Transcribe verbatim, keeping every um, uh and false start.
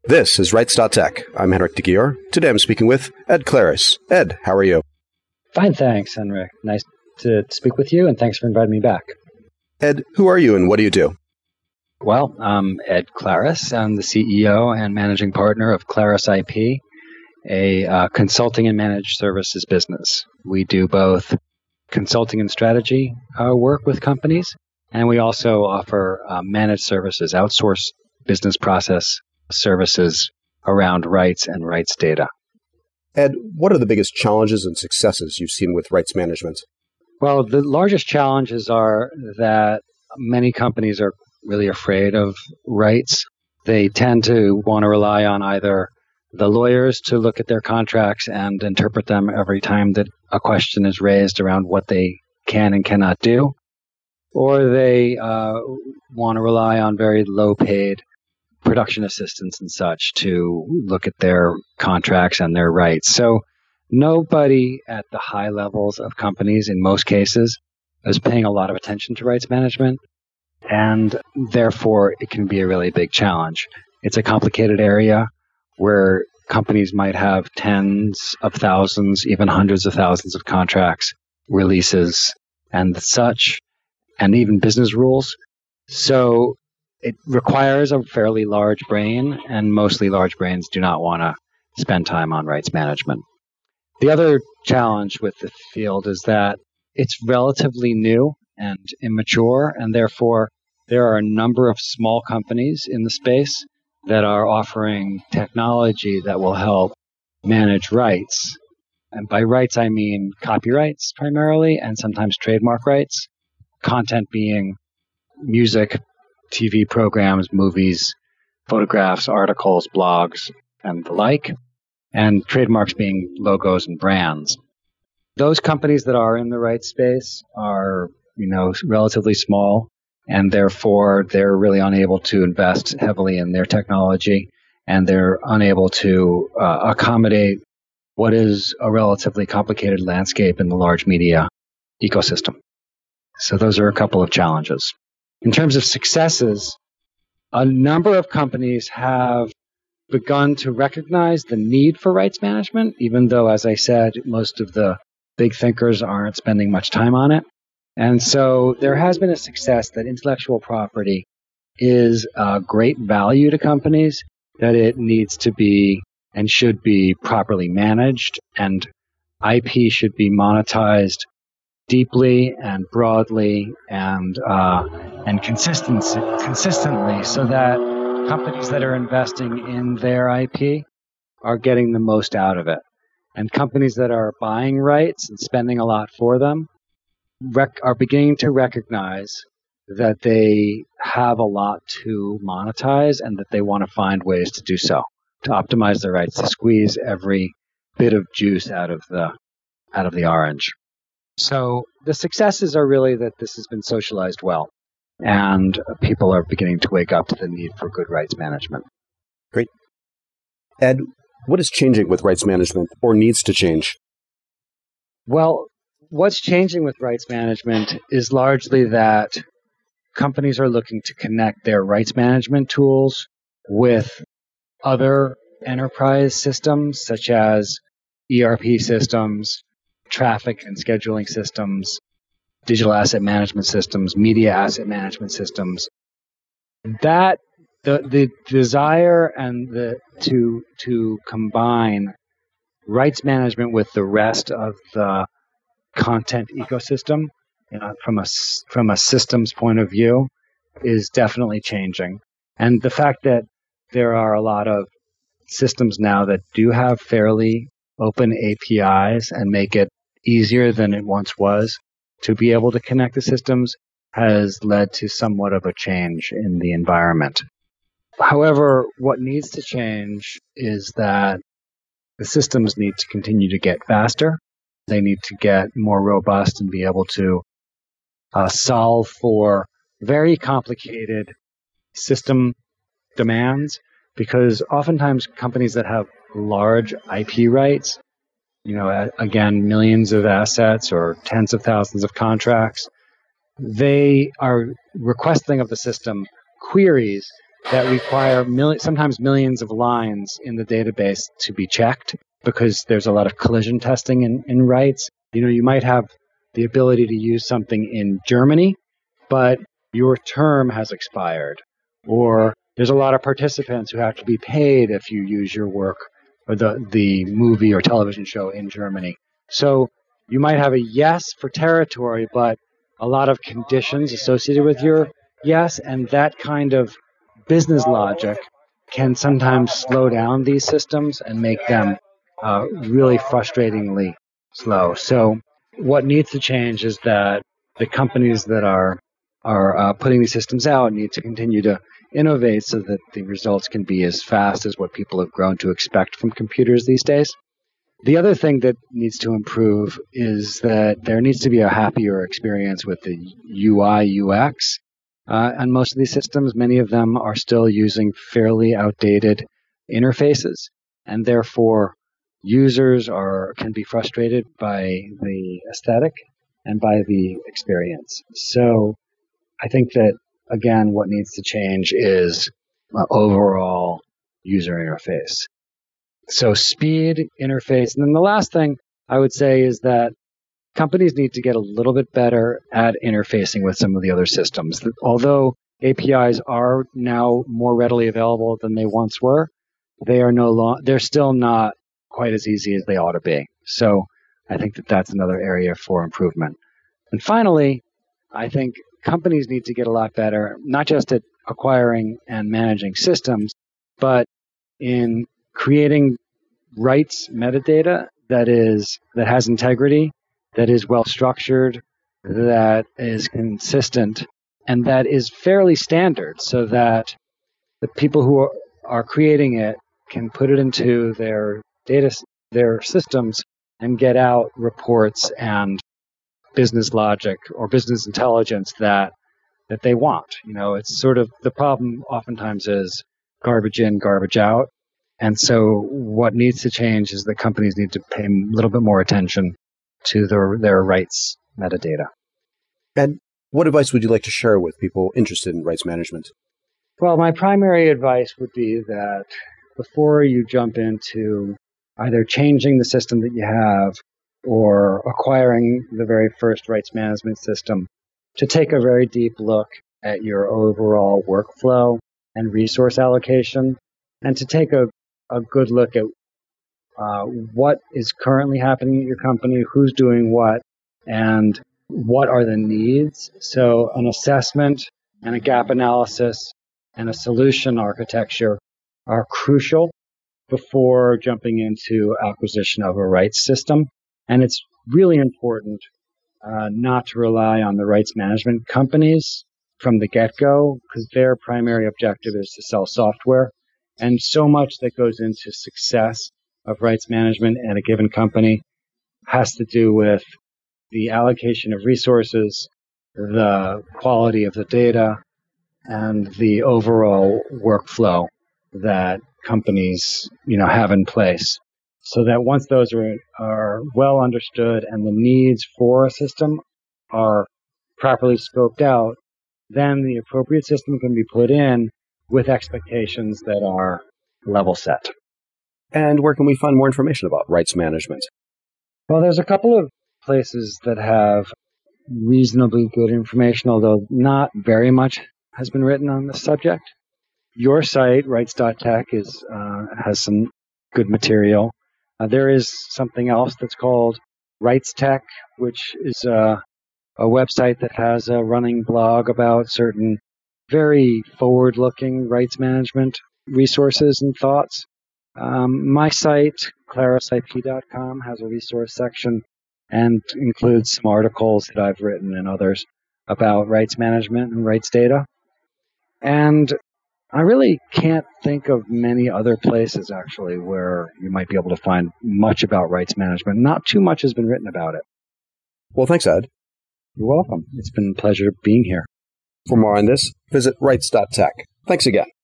This is Rights.Tech. I'm Henrik de Gier. Today I'm speaking with Ed Claris. Ed, how are you? Fine, thanks, Henrik. Nice to speak with you, and thanks for inviting me back. Ed, who are you and what do you do? Well, I'm Ed Claris. I'm the C E O and managing partner of Claris I P, a uh, consulting and managed services business. We do both consulting and strategy uh, work with companies, and we also offer uh, managed services, outsourced business process services around rights and rights data. Ed, what are the biggest challenges and successes you've seen with rights management? Well, the largest challenges are that many companies are really afraid of rights. They tend to want to rely on either the lawyers to look at their contracts and interpret them every time that a question is raised around what they can and cannot do, or they uh, want to rely on very low-paid production assistants and such to look at their contracts and their rights. So nobody at the high levels of companies, in most cases, is paying a lot of attention to rights management, and therefore it can be a really big challenge. It's a complicated area where companies might have tens of thousands, even hundreds of thousands of contracts, releases, and such, and even business rules. So it requires a fairly large brain, and mostly large brains do not want to spend time on rights management. The other challenge with the field is that it's relatively new and immature, and therefore there are a number of small companies in the space that are offering technology that will help manage rights. And by rights, I mean copyrights primarily, and sometimes trademark rights, content being music, T V programs, movies, photographs, articles, blogs, and the like, and trademarks being logos and brands. Those companies that are in the rights space are, you know, relatively small, and therefore they're really unable to invest heavily in their technology, and they're unable to uh, accommodate what is a relatively complicated landscape in the large media ecosystem. So those are a couple of challenges. In terms of successes, a number of companies have begun to recognize the need for rights management, even though, as I said, most of the big thinkers aren't spending much time on it. And so there has been a success that intellectual property is a great value to companies, that it needs to be and should be properly managed, and I P should be monetized deeply and broadly and uh, and consistency, consistently, so that companies that are investing in their I P are getting the most out of it. And companies that are buying rights and spending a lot for them rec- are beginning to recognize that they have a lot to monetize and that they want to find ways to do so, to optimize their rights, to squeeze every bit of juice out of the out of the orange. So the successes are really that this has been socialized well, and people are beginning to wake up to the need for good rights management. Great. Ed, what is changing with rights management or needs to change? Well, what's changing with rights management is largely that companies are looking to connect their rights management tools with other enterprise systems, such as E R P systems, traffic and scheduling systems, digital asset management systems, media asset management systems. That the the desire and the to to combine rights management with the rest of the content ecosystem, you know, from a from a systems point of view, is definitely changing. And the fact that there are a lot of systems now that do have fairly open A P Is and make it easier than it once was to be able to connect the systems has led to somewhat of a change in the environment. However, what needs to change is that the systems need to continue to get faster. They need to get more robust and be able to uh, solve for very complicated system demands, because oftentimes companies that have large I P rights, you know, again, millions of assets or tens of thousands of contracts, they are requesting of the system queries that require mil- sometimes millions of lines in the database to be checked because there's a lot of collision testing in, in rights. You know, you might have the ability to use something in Germany, but your term has expired. Or there's a lot of participants who have to be paid if you use your work or the, the movie or television show in Germany. So you might have a yes for territory, but a lot of conditions associated with your yes, and that kind of business logic can sometimes slow down these systems and make them uh, really frustratingly slow. So what needs to change is that the companies that are are uh, putting these systems out need to continue to innovate so that the results can be as fast as what people have grown to expect from computers these days. The other thing that needs to improve is that there needs to be a happier experience with the U I, U X. Uh, on most of these systems, many of them are still using fairly outdated interfaces, and therefore users are can be frustrated by the aesthetic and by the experience. So I think that, again, what needs to change is uh, overall user interface. So speed, interface. And then the last thing I would say is that companies need to get a little bit better at interfacing with some of the other systems. Although A P Is are now more readily available than they once were, they are no long, they're still not quite as easy as they ought to be. So I think that that's another area for improvement. And finally, I think companies need to get a lot better, not just at acquiring and managing systems, but in creating rights metadata that is that has integrity, that is well structured, that is consistent, and that is fairly standard, so that the people who are, are creating it can put it into their data, their systems, and get out reports and business logic or business intelligence that that they want. You know, it's sort of the problem oftentimes is garbage in, garbage out. And so what needs to change is that companies need to pay a little bit more attention to their, their rights metadata. And what advice would you like to share with people interested in rights management? Well, my primary advice would be that before you jump into either changing the system that you have or acquiring the very first rights management system, to take a very deep look at your overall workflow and resource allocation, and to take a a good look at uh, what is currently happening at your company, who's doing what, and what are the needs. So an assessment and a gap analysis and a solution architecture are crucial before jumping into acquisition of a rights system. And it's really important uh, not to rely on the rights management companies from the get-go, because their primary objective is to sell software. And so much that goes into success of rights management at a given company has to do with the allocation of resources, the quality of the data, and the overall workflow that companies, you know, have in place. So that once those are, are well understood and the needs for a system are properly scoped out, then the appropriate system can be put in with expectations that are level set. And where can we find more information about rights management? Well, there's a couple of places that have reasonably good information, although not very much has been written on this subject. Your site, rights dot tech, is uh, has some good material. Uh, there is something else that's called RightsTech, which is uh, a website that has a running blog about certain very forward-looking rights management resources and thoughts. Um, my site, claris I P dot com, has a resource section and includes some articles that I've written and others about rights management and rights data. And I really can't think of many other places, actually, where you might be able to find much about rights management. Not too much has been written about it. Well, thanks, Ed. You're welcome. It's been a pleasure being here. For more on this, visit rights dot tech. Thanks again.